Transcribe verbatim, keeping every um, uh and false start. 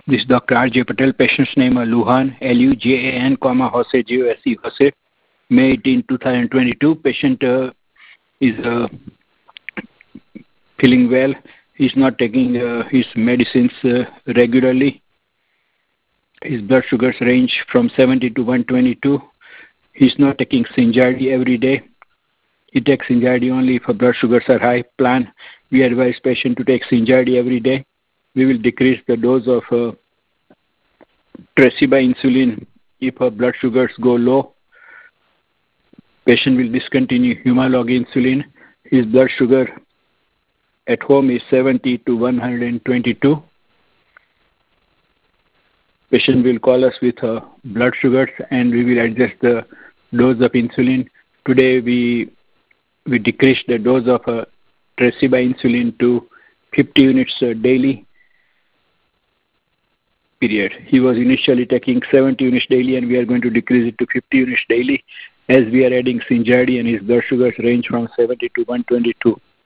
This is Doctor R J Patel. Patient's name is Lujan, L U J A N, comma, Jose, J O S E, Jose. May eighteenth, two thousand twenty-two. Patient uh, is uh, feeling well. He's not taking uh, his medicines uh, regularly. His blood sugars range from seventy to one twenty-two. He's not taking Synjardy every day. He takes Synjardy only if blood sugars are high. Plan, we advise patient to take Synjardy every day. We will decrease the dose of uh, Tresiba insulin if her blood sugars go low. Patient will discontinue Humalog insulin. His blood sugar at home is seventy to one twenty-two. Patient will call us with uh, blood sugars and we will adjust the dose of insulin. Today we we decreased the dose of uh, Tresiba insulin to fifty units uh, daily. Period. He was initially taking seventy units daily and we are going to decrease it to fifty units daily as we are adding Synjardy and his blood sugars range from seventy to one twenty-two.